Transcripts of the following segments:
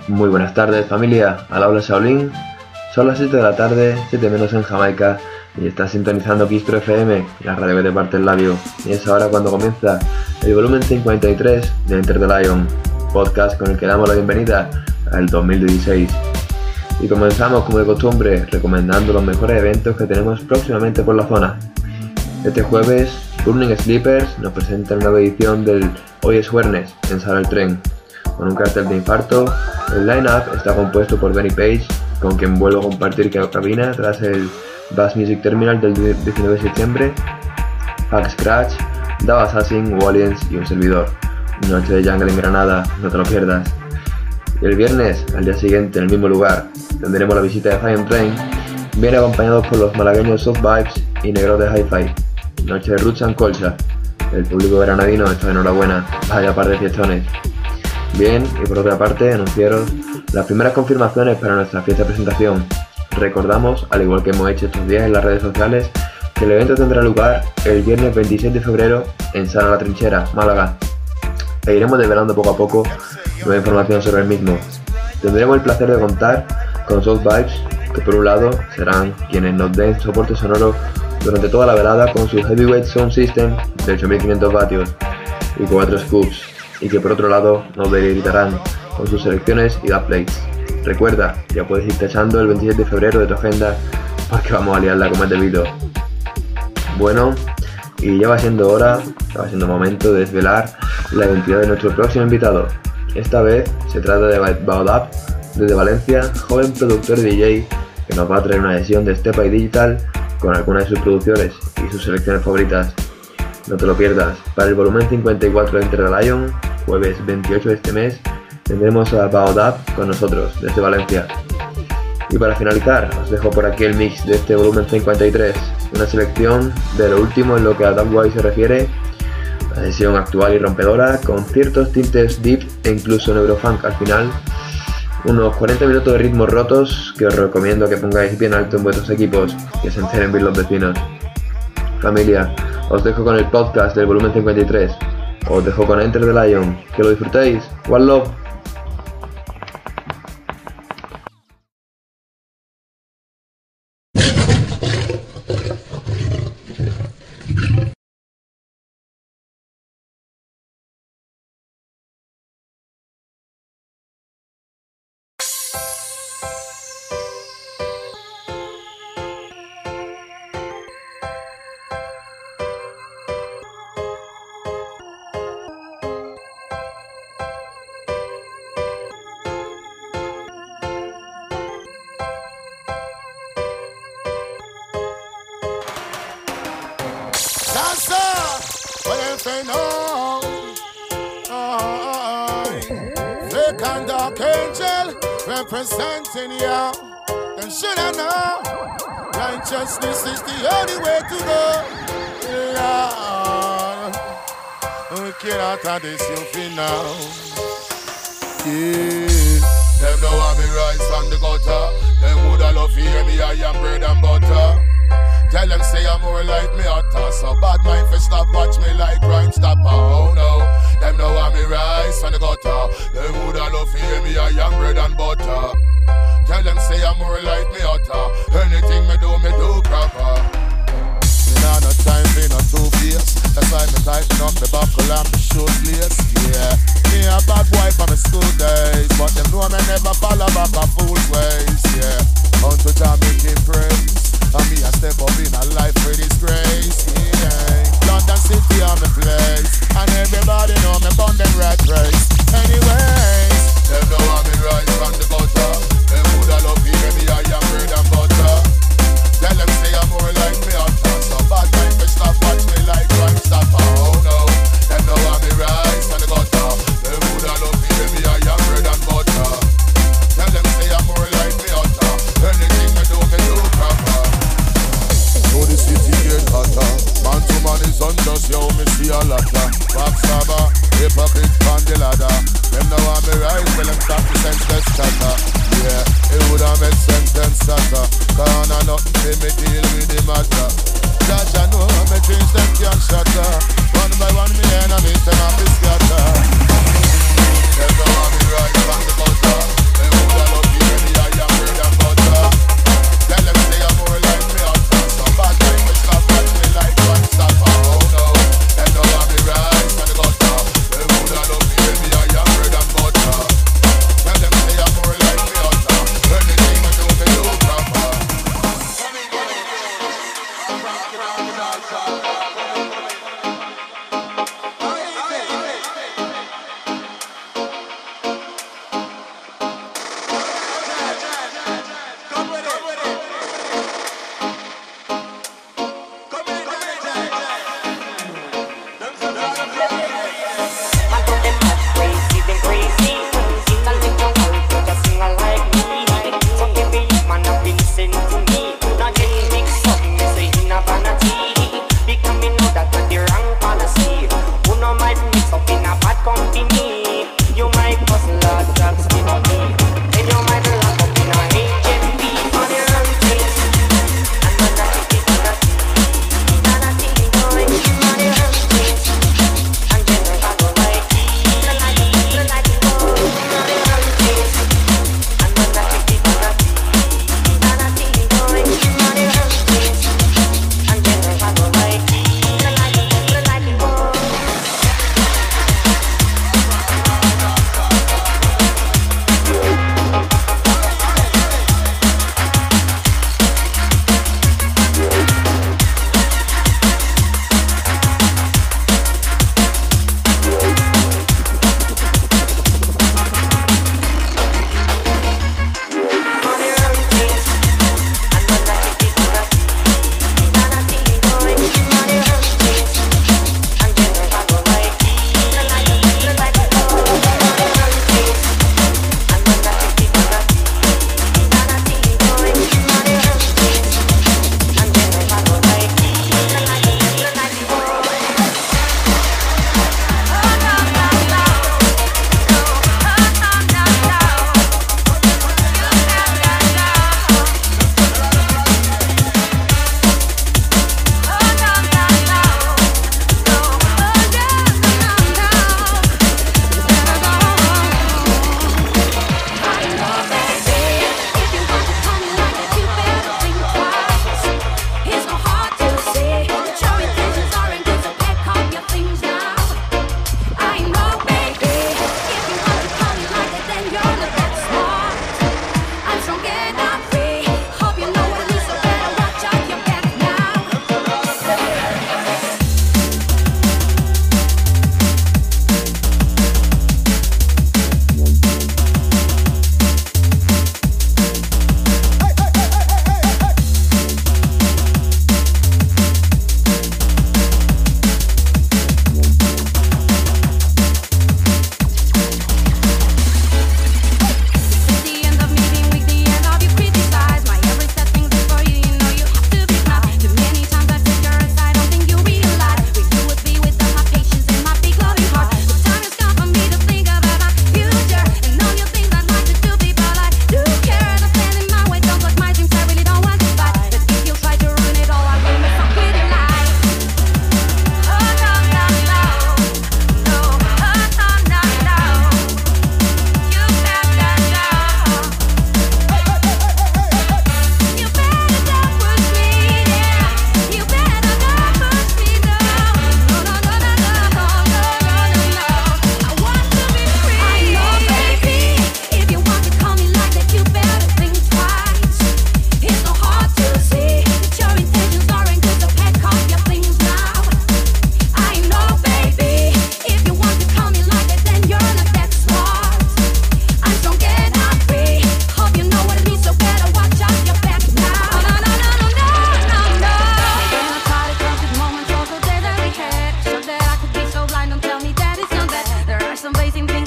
Muy buenas tardes, familia, al habla Shaolin. Son las 7 de la tarde, 7 menos en Jamaica, y estás sintonizando Kistro FM, la radio que te parte el labio. Y es ahora cuando comienza el volumen 53 de Enter the Lion, podcast con el que damos la bienvenida al 2016. Y comenzamos como de costumbre recomendando los mejores eventos que tenemos próximamente por la zona. Este jueves, Burning Sleepers nos presenta una nueva edición del Hoy es Jueves en Sala El Tren. Con un cartel de infarto, el line-up está compuesto por Benny Page, con quien vuelvo a compartir cabina tras el Bass Music Terminal del 19 de septiembre, Hack Scratch, Dava Assassin, Wallians y un servidor. Noche de Jungle en Granada, no te lo pierdas. Y el viernes, al día siguiente, en el mismo lugar, tendremos la visita de Zion Train, bien acompañados por los malagueños Soft Vibes y Negros de Hi-Fi. Noche de Roots and Colcha. El público granadino está de enhorabuena, vaya par de fiestones. Bien, y por otra parte, anunciaros las primeras confirmaciones para nuestra fiesta de presentación. Recordamos, al igual que hemos hecho estos días en las redes sociales, que el evento tendrá lugar el viernes 26 de febrero en Sala La Trinchera, Málaga. E iremos desvelando poco a poco nueva información sobre el mismo. Tendremos el placer de contar con Soft Vibes, que por un lado serán quienes nos den soporte sonoro durante toda la velada con su Heavyweight Sound System de 8500 vatios y 4 scoops, y que por otro lado nos deleitarán con sus selecciones y dubplates. Recuerda, ya puedes ir tachando el 27 de febrero de tu agenda porque vamos a liarla como es debido. Bueno, y ya va siendo momento de desvelar la identidad de nuestro próximo invitado. Esta vez se trata de Baodab, desde Valencia, joven productor y DJ que nos va a traer una sesión de Step by Digital con algunas de sus producciones y sus selecciones favoritas. No te lo pierdas, para el volumen 54 de Enter the Lion, jueves 28 de este mes, tendremos a Baodab con nosotros, desde Valencia. Y para finalizar, os dejo por aquí el mix de este volumen 53, una selección de lo último en lo que a Dubwise se refiere, la sesión actual y rompedora, con ciertos tintes deep e incluso neurofunk al final, unos 40 minutos de ritmos rotos que os recomiendo que pongáis bien alto en vuestros equipos, que se enteren bien los vecinos. Familia, os dejo con el podcast del volumen 53, os dejo con Enter the Lion, que lo disfrutéis. One love. Representing you, and should I know, righteousness is the only way to go. Lord, we cannot have this you feel now. Yeah, them know I me rise from the gutter. Them woulda love to hear me I am bread and butter. Tell them say I'm more like me hotter. So bad mind for stop watch me like Crime Stopper. Oh no, them know I me rise from the gutter. Them woulda love to hear me I am bread and butter. Tell them say I'm more like me hotter. Anything me do proper. Me nah no time for no two-face. That's why me tighten up the buckle and me shoes lace. Yeah, me a bad boy from my school days, but them know me never follow back a fool's ways. Yeah, unto Jah me give praise. And me a step up in a life with disgrace, yeah. London City on the place, and everybody know me from them rat race. Anyways, them know I me rise from the gutter. Them woulda love to hear me I am bread and butter. Tell them say I'm more like me hotter. So bad mind for stop watch me like Crime Stopper. Oh no, them know I me rise from the gutter. Them woulda love to hear me I am bread and butter. Tell them say I'm more like me hotter. Anything me do proper. So the city get hotter. Man to man is unjust, yo, me see a lotta. Backstabber, hypocrite on the ladder. Them know I'm me rise, well them stop the senseless chatter. Yeah, it woulda make sense them stutter. Cause I nothing make me deal with the matter. Judge I know me dreams them can shatter. One by one me enemies them have to scatter. Them know I'm me rise from the gutter.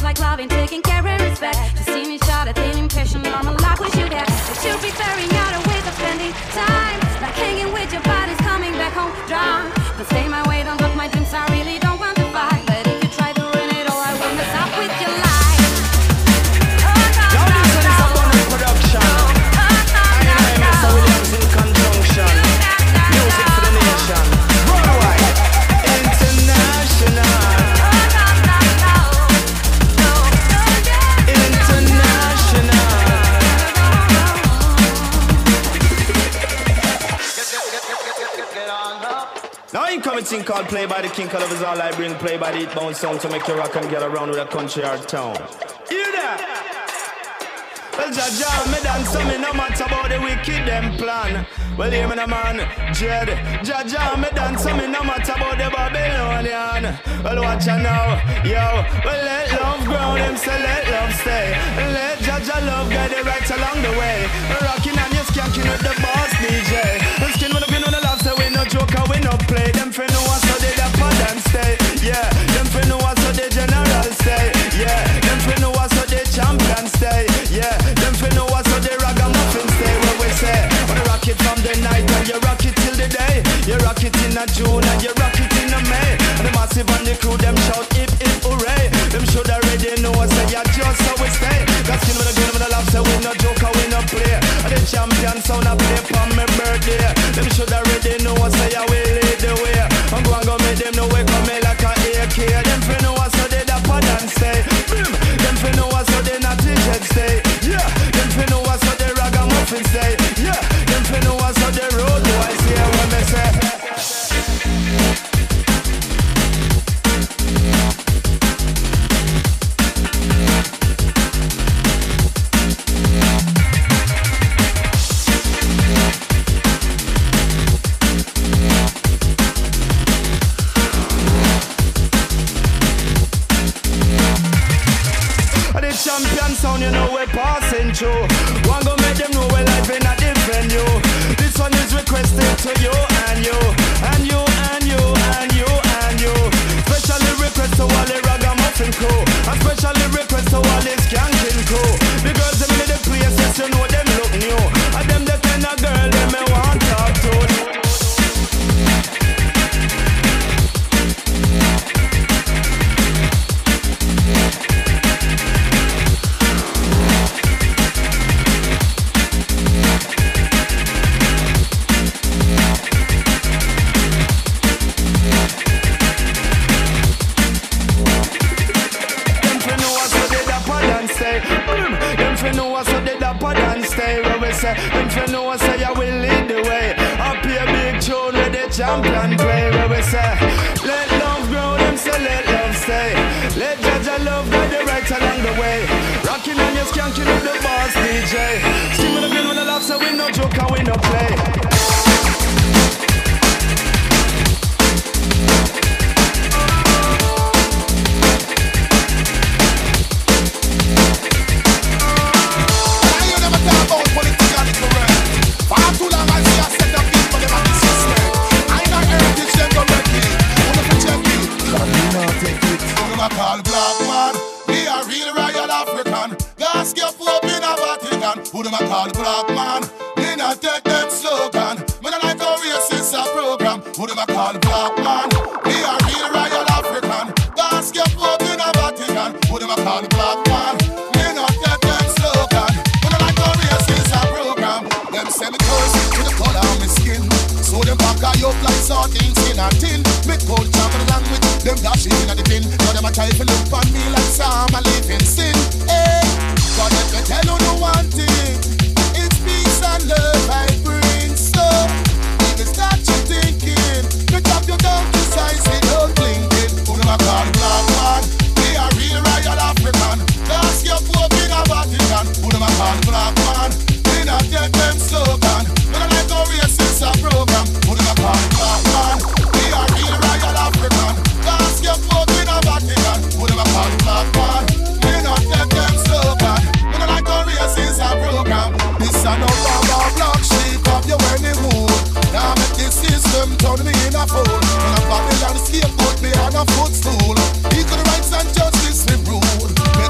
like loving, taking care and respect. To see me shot a thin impression on my life we should have. It should be figuring out a way of spending time, like hanging with your buddies, coming back home drunk. But stay my way, don't block my dreams, I really don't want to fight. But if you try to ruin it all, I will mess up with your life. Now this one is a bonus production. I am Mr. Williams in conjunction. Music for the nation. Worldwide. International. Now incoming thing called Play by the King Color is all I bring. Play by the Eat Bound sound to make you rock and get around with a country or town. Hear that? Well, Jaja, me dance so me no matter about the wicked them plan. Well, hear me no man, Jed. Jaja, me dance so me no matter about the Babylonian. Well, watch ya now, yo. Well, let love grow, them say let love stay. Let Jaja love guide it right along the way. Rocking and you skanking with the boss DJ. The skin with the pin on the love, say we no joke and we no play. Them friend know us so they da pod and stay. Yeah, them friend know us so they general stay. Yeah, them friend know us so they champion stay. Yeah, them friend know us so they ragamuffin stay. What we say, when you rock it from the night and you rock it till the day. You rock it in a June and you rock it in a May. And the massive and the crew them shout hip hip hooray. Them should already know us say yeah just how we stay. Got skin with a gun with a laugh say we no joke and we no play. And the champion sound a play for my birthday. Them should already know us say yeah we lead the way. I'm going to make them know we come like a AK. Them friend know us so they da pod and stay. Them friend know us so they not t-shirt stay. Yeah, them friend know us so they ragamuffin stay. Yeah, them friend know us so they road boys hear what me say. Champion sound, you know we're passing through. One go make them know we're live in a different you. This one is requested to you and you, and you, and you, and you, and you. Specially request to all the ragamuffin crew. And specially request to all the skanking crew. The girls them in the places, you know them look new. And them the kind of girl them me want talk to. Them friend know us say I will lead the way. Up here big tune with the champion play. Where we say let love grow, them say let love stay. Let Jaja love guide the right along the way. Rocking on your skanking with the boss DJ. Sing with the grin with the laugh so we no joke and we no play. Who them a call black man? Me not take them slogan. Me not like a racist a program. Who them a call black man? Me a real royal African. Gas get up in a Vatican. Who them a call black man? Me not take them slogan. Me not like a racist a program. Them say me curse to the color of my skin. So them back I up like sardines in a tin. Me cold chop and language. Them dash in a the bin. Now them a try to look on me like some a living sin. Hey, God let me tell you no one thing. And love I bring, so if you start you thinking, you drop your down to size it, don't blink it. Who them a call black man? We are real royal African. That's your poor in a Vatican. Who them a call black man? We not take them slogan. We don't like no racist a program. Who them a call black man? We are real royal African. That's your poor in a Vatican. Who them a call black man? We not take them slogan. We don't like no racist a program. This a no black sheep of your wedding mood. Now make this system turn me in a fool. When a Babylon scapegoat me on a footstool. Equal rights and justice we rule.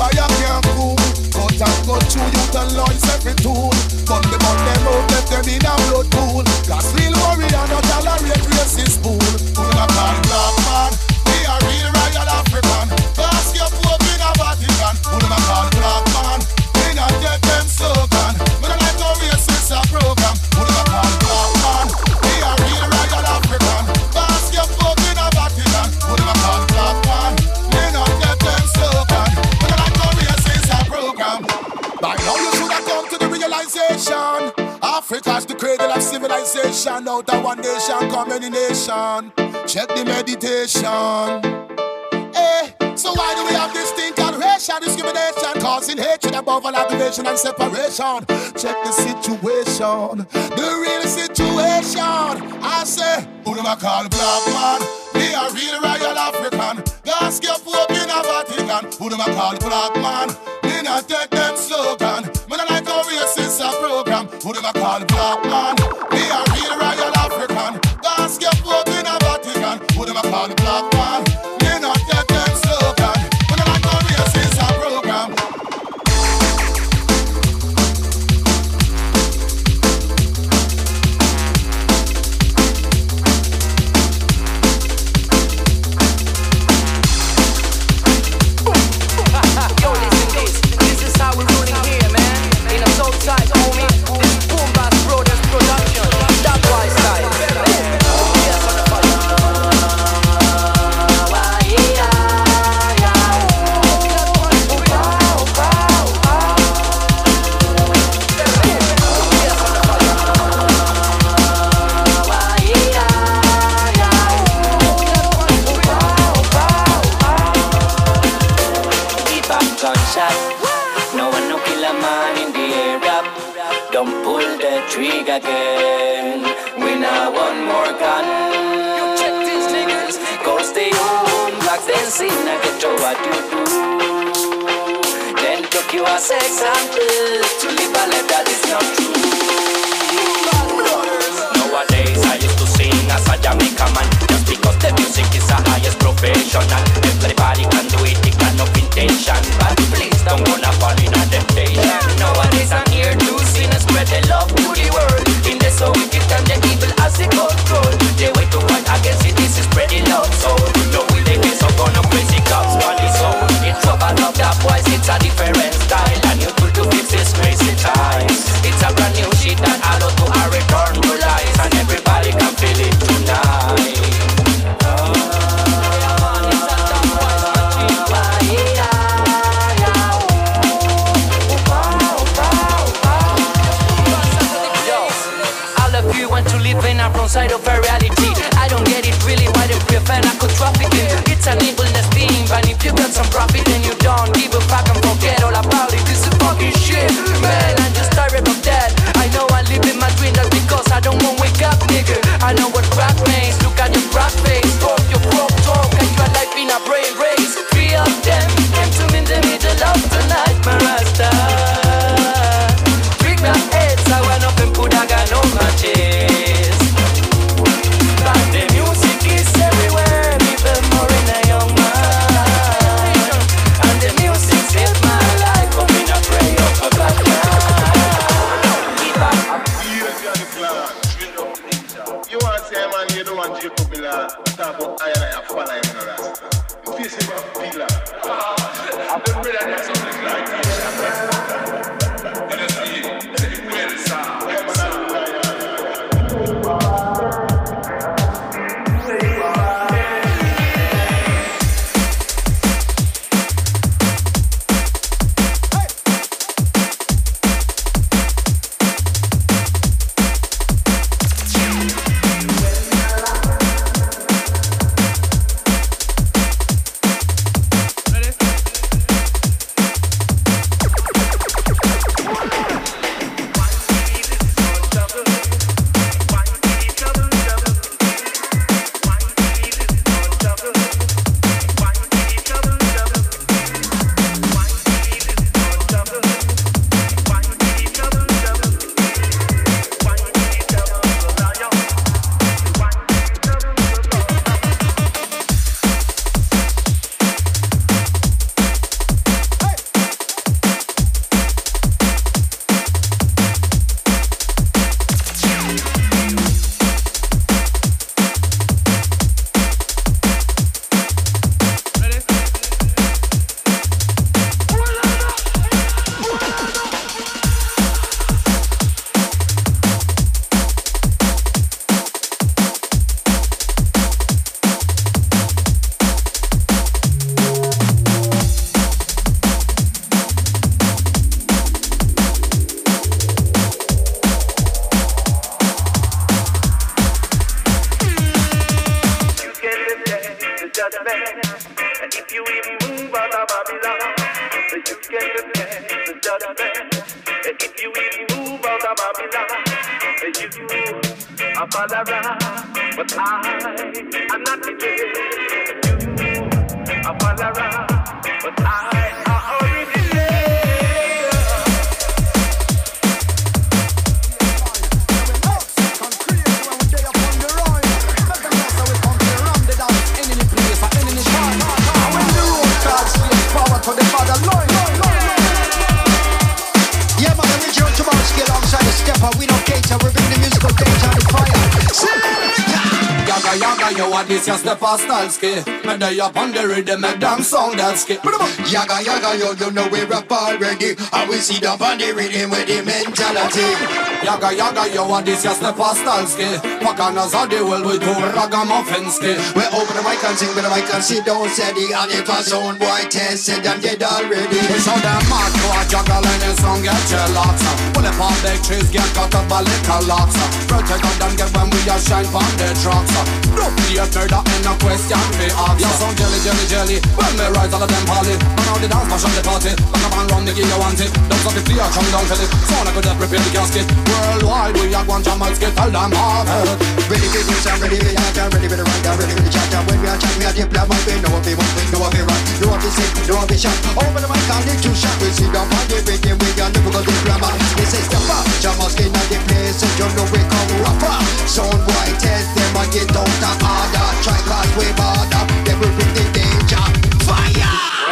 fire can't cool. Cut and cut through youth and lines every tool. Gun them out, left them in a blood pool. Cause real warrior no tolerate racist fool. Who them a call black man? We are real royal African. Cause your pope in a Vatican. Who them a call black man? We not get them slogan. We don't like no racist a program. Who them a call black man? We are real royal African. Cause your pope in a Vatican. Who them a call black man? We not get them slogan. We don't like no racist a program. By now you should have come to the realization. Africa's the cradle of civilization. Out of one nation come any nation. Check the meditation. So why do we have this thing called racial discrimination? Causing hatred above all aggravation and separation. Check the situation, the real situation. I say, who do I call black man? We are real royal African. Gas your pope in a Vatican. Who do I call black man? We not take them slogan. Me not like a racist a program. Who do I call black man? We are real royal African. Gas your pope in a Vatican. Who do I call black man? We not take them slogan. Me not like a racist a program. Yo, listen this. This is how we're running here, man. In a soul side, homie. This is Boom Bass Brothers production. That boy style. Yes, on the fire. No one no kill a man in the air rap. Don't pull the trigger again. We now one more gun. You check these niggas. Go stay home, blacks then sing I get to what you do. Then took you as example to live a life that is not true. Nowadays I used to sing as a Jamaican man, just because the music is the highest professional. Everybody can do it, it got no intention. But please don't wanna fall in a temptation. Nowadays I'm here to sing and spread the love to the world. In the so wicked and the evil as they control. The way to fight against it is spreading love. So no will they get so gonna crazy cops on the soul. It's about love that boys, it's a different style. And you could do fix this crazy times. It's a brand new shit that allow to a return to life. And everybody can feel it tonight. get prepared for judgment. And if you even move out of Babylon, you are follower, but I'm not the judge. You are follower, but I already there. When the road starts, power to the fatherland. Yeah, man, I'm Joe Tomowski alongside the stepper. We don't cater, we bring the musical danger and fire. Yaga, yaga, yo, what this your stepper Stalski? And they up on the rhythm, make them sound that skip. Yaga, yaga, yo, you know we rap already. And we see them on the rhythm with the mentality. Yaga, yaga, yo, what this your stepper Stalski? Pakanas are the world with two ragamuffins. We open the mic and sing with the mic and sit down steady. And if a sound boy test it, them dead already. It's how them mad for a juggle and the song get jealous. Pull up on the trees, get cut up a little lots. Protect on them, get when we a shine from the trucks. No fear, murder, and no question we ask. You sound jelly, jelly, jelly. When me rise, all of them party. But now the dance, mash up the party. Back up and run, the gear you want it. Don't stop the fear, come down to it. Sound like we just prepare the casket. Worldwide, we are going to Jamalski, tell them all. Ready for the sound, ready for the act, ready for the run down, ready for the chat down. When we are chat, we are diplomat, we know what we want, know what we run, know what we sing, know what we shout. Over the mic, and two shot, we see them on the rhythm, we are never going to diplomat. This is the bar, Jamalski, not the place, and you know we come rougher. Sound boy, test them and get out of order. Try cause we border, they will bring the danger. Fire!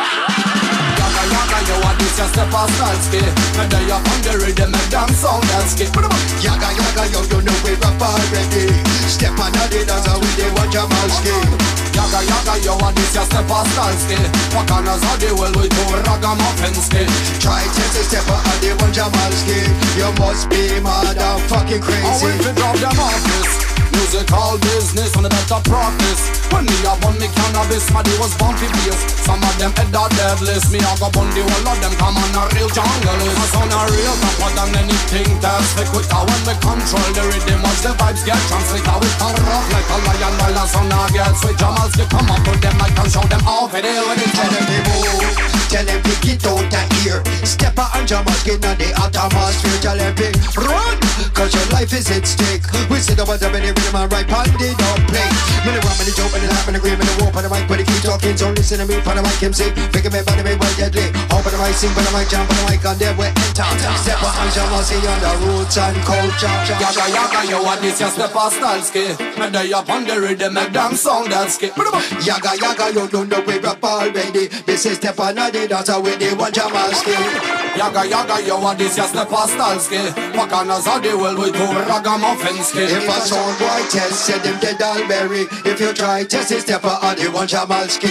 Yaga, yaga, yo, what this your step of Stalski? And they up on the rhythm, and them sound that skip. Yaga, yaga, yo, you know we rap already. Step on the dance, and we they want Jamalski. Yaga, yaga, yo, what this your step of Stalski? Pakanas are the world with two ragamuffins. Try test a step on the one Jamalski. You must be motherfucking crazy. I went to drop them off this musical business on the better practice. When me a bun me cannabis, my day was bumpy bass. Some of them head are deadless. Me a go bun the whole of them, come on a real jungle. I sound a real tougher than anything that's fake with her. When we control the rhythm, watch the vibes get translated. We can rock like a lion while the sun a get sweet. Jamalski come up to them, I can show them how it is when it's tell them to move. Tell them to get out of here. Stepper and Jamalski in the atmosphere. Tell them to run, cause your life is at stake. We sit up at the minute. Man right on the dog play. Many want me to joke, many laugh, many agree, many walk on the mic, but they keep talking, so listen to me, for the mic, him say, figure me, body me, well deadly. Open the mic, sing, for the mic, jump on the mic, and there we enter. Step on Jamalski on the roots and culture. Yaga, yaga, yo, what this your step of Stalski? And they up on the rhythm, make them sound that skip. Yaga, yaga, you don't know we rap already. This is step on the dance, with the one Jamalski. Yaga, yaga, yo, what this your step of Stalski? Pakanas are the world with two ragamuffins. If a sound boy test, said them dead all berry. If you try test it, step on the one Jamalski.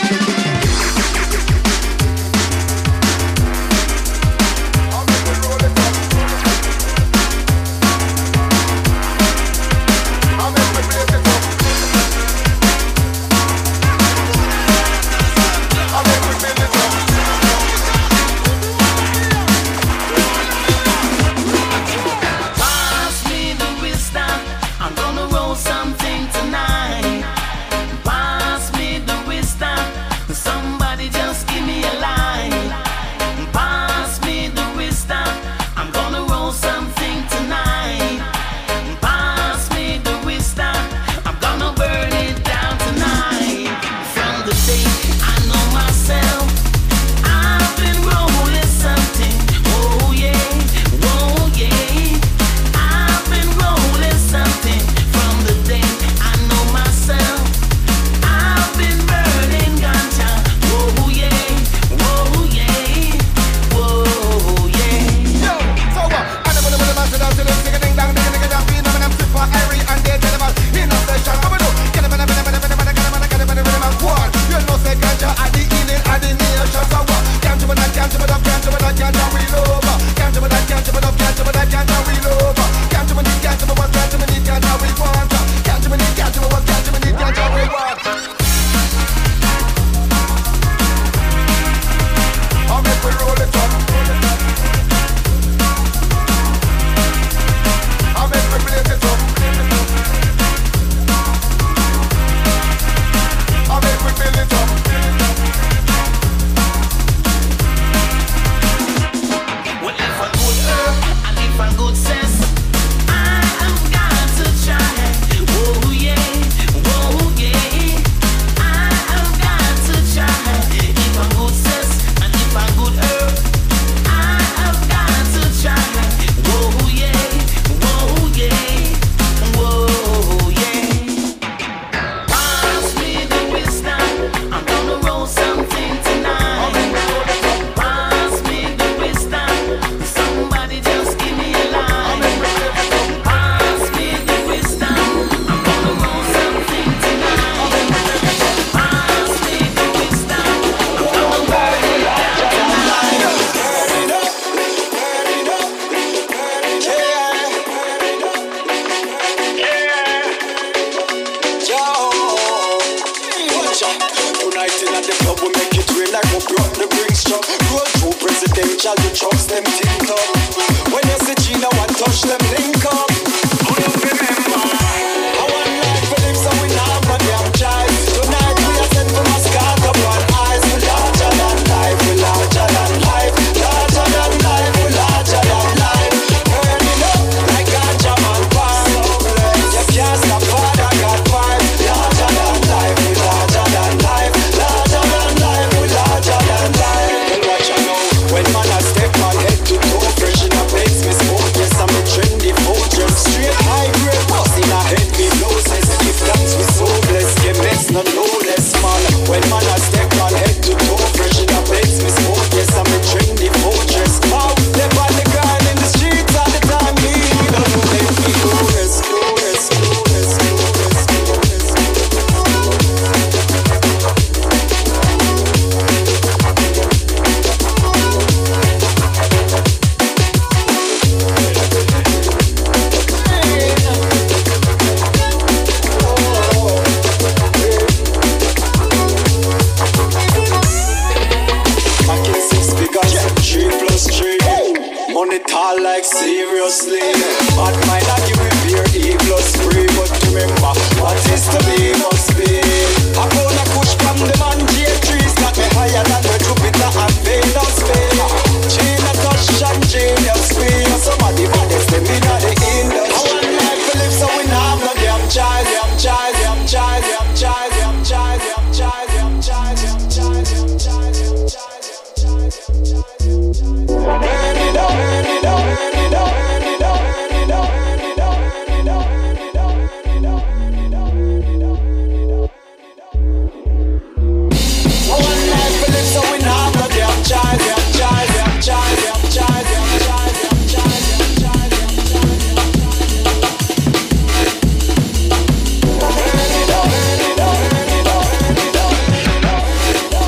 up the bricks truck. Roll through presidential, the trucks them tint up. When you see Gina, one touch them link up. Who you remember? I want life for live, so we not but damn child. Tonight we are sent for Muscat up on eyes. We larger than life, we larger than life. Larger than life, we larger than life. Burning up like ganja man pan. You can't stop Father God vibe. Larger than life, we larger than life. Larger than life, we larger than life. Well, watch out now. When man a step on head to toe, fresh in a place, me smoke. Yes, I'm a trendy fortress. Straight high grade, boss in a head, me noses. Give thanks, we so blessed. Get mess, not no less, man. When man a step on head to toe, fresh in a place, me smoke. Yes, I'm a trendy fortress. How they on the grind in the streets all the time. Me don't know let me go rest, go rest, go rest, go rest, go rest. Money tall like seriously. Bad mind I give me beer, E plus free. But remember, what is to be must be. I gonna push from the man J3s. Got me higher than the Jupiter and Venus bay. Gina touch and genius free. Somebody baddest them in the industry. I want life to live so we not have no damn child. Damn child, damn child, damn child, damn child, damn child, damn child, damn child, damn child, damn child. Burn it up, burn it up, burn it up, burn it up, burn it up, burn it up, burn it up, burn it up, burn it up, burn it up, burn it up, burn it up. I want life to live so we not have no damn child, damn child, damn child, damn child, damn child, damn child, damn child, damn child. Burn it up, burn it up, burn it up, burn it up, burn it up, burn it up.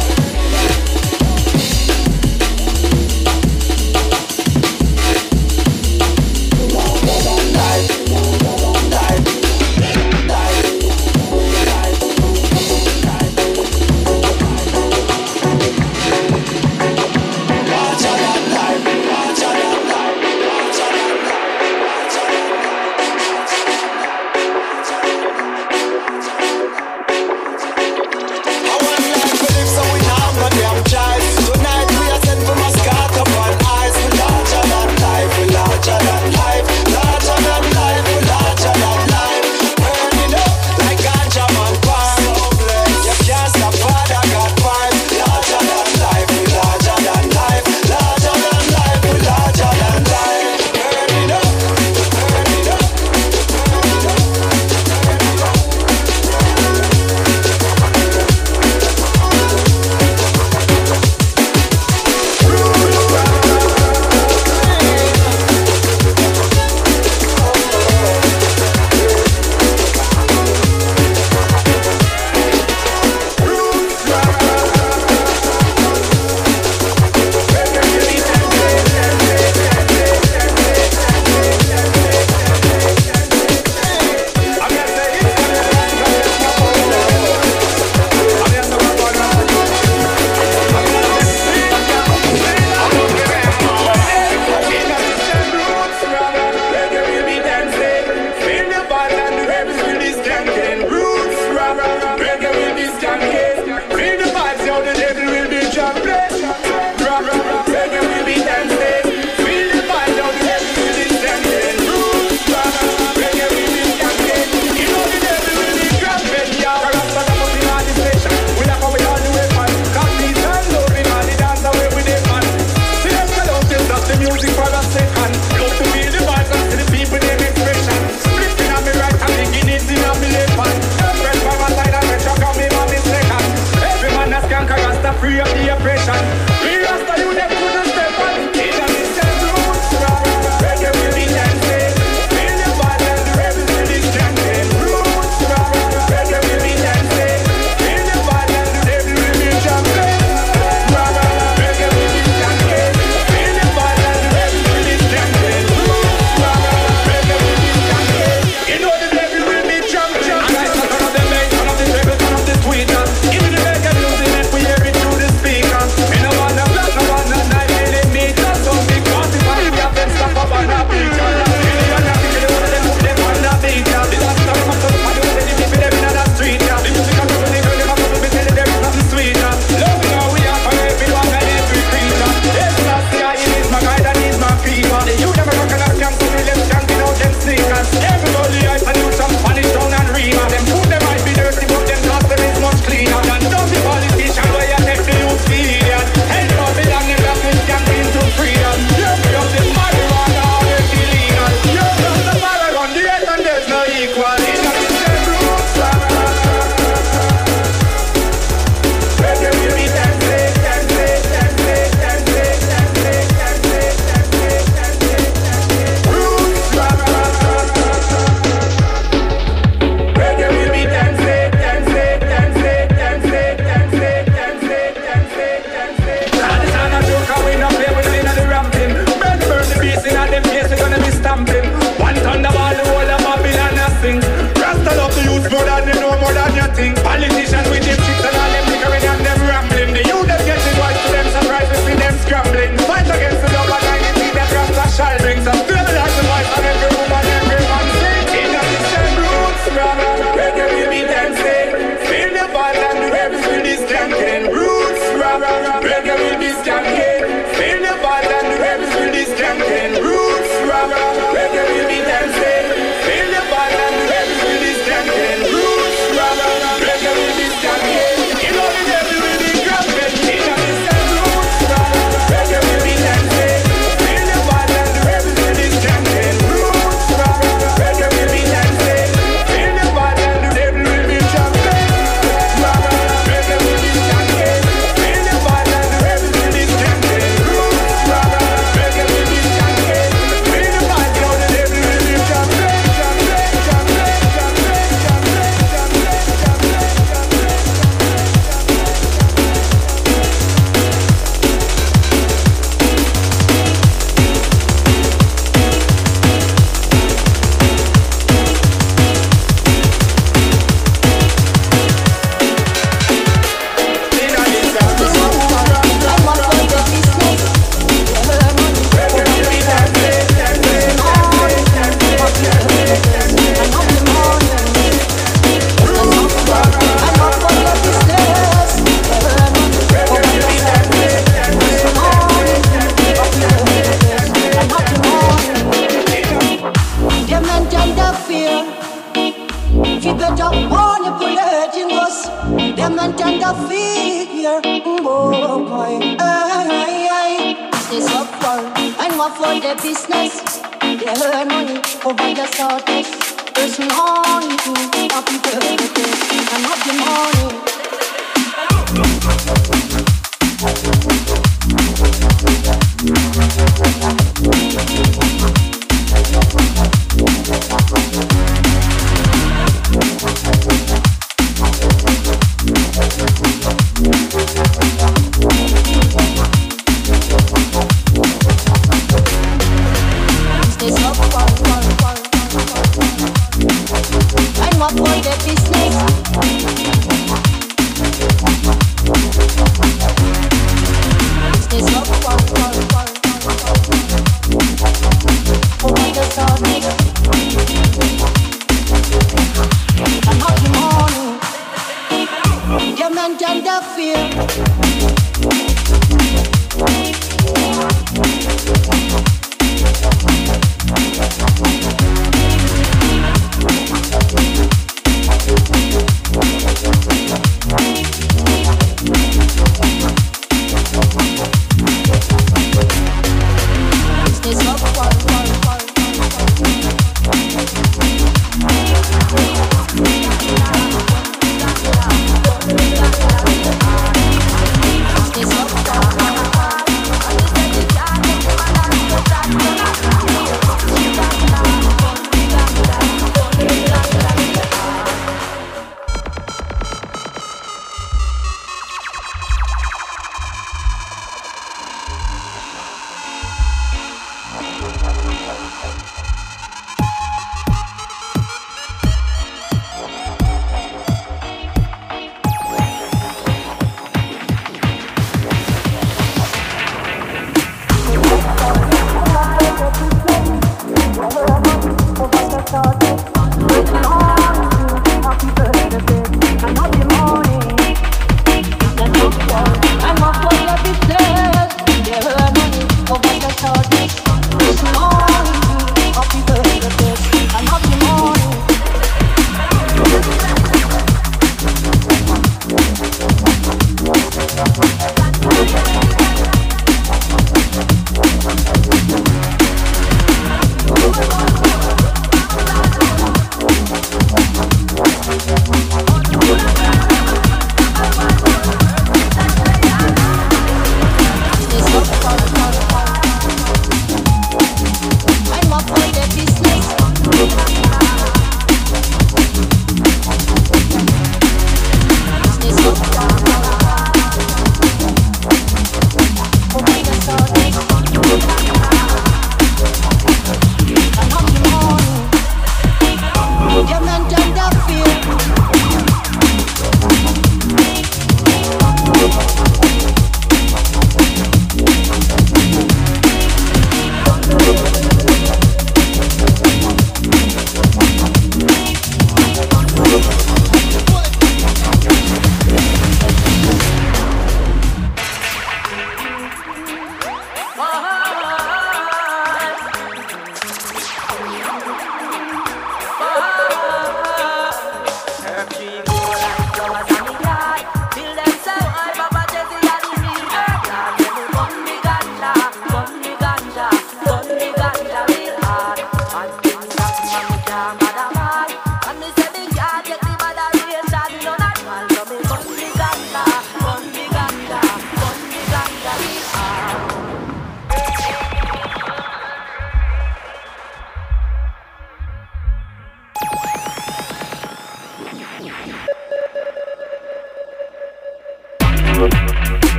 what for the business. They earn money over your shortness. Person only to happy birthday and happy morning.